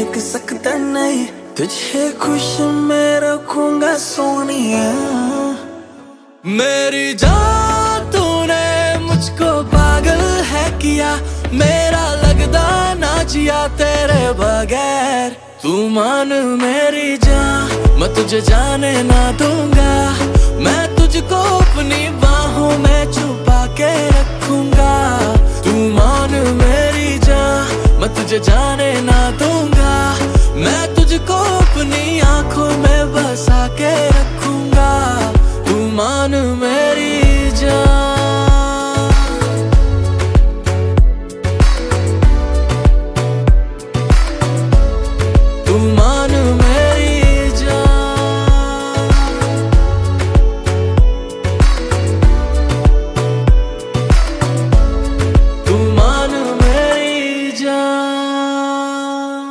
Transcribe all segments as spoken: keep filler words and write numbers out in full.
टिक सकता नहीं, तुझे खुश मैं रखूंगा सोनिया। मेरी जान तूने मुझको पागल है किया, मेरा लगदा ना जिया तेरे बगैर। तू मान मेरी जान, मैं तुझे जाने ना दूंगा, मैं तुझको अपनी बाहों में छुपा के रखूंगा। तू मान मेरी जान, मैं तुझे जाने ना दूंगा, मैं तुझको अपनी आंखों में बसा के रखूंगा। तू मान मेरी जान, तू मान मेरी जान, तू मान मेरी जान।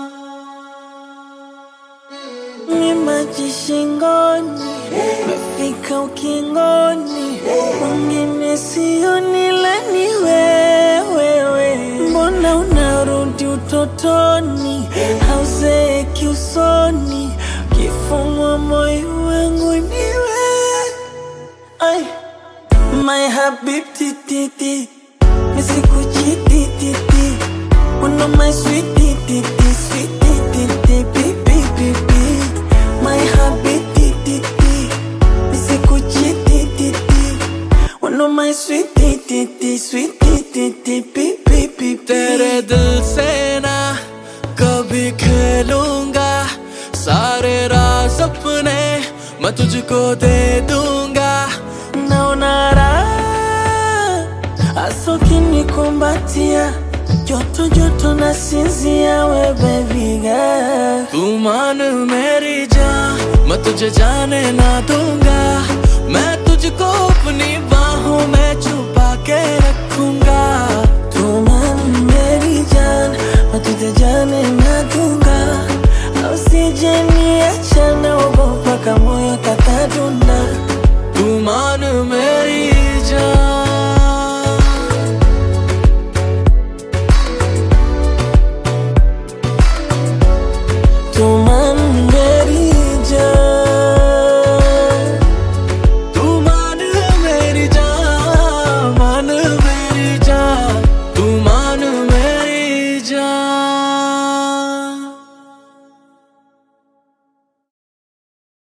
Ni maji shingoni, mefika ukingoni, mwingine sioni ila ni wewe. Mbona unarudi utotoni, hauzeeki usoni, kifungwa moyo wangu ni wewe. Ay, my habibti titi, misikuchiti titi, una my sweet titi, sweet titi, pipi pipi. My habibti titi, misikuchiti titi, una my sweet titi, sweet titi, pipi pipi. तेरे दिल से ना कभी खेलूंगा, सारे राज अपने मैं तुझको दे दूंगा। Naona raha hasa ukinikumbatia, joto joto nasinzia we baby girl. तू मान मेरी जान, मैं तुझे जाने ना दूंगा, मैं तुझको अपनी बाहों में छुपा के रखूंगा।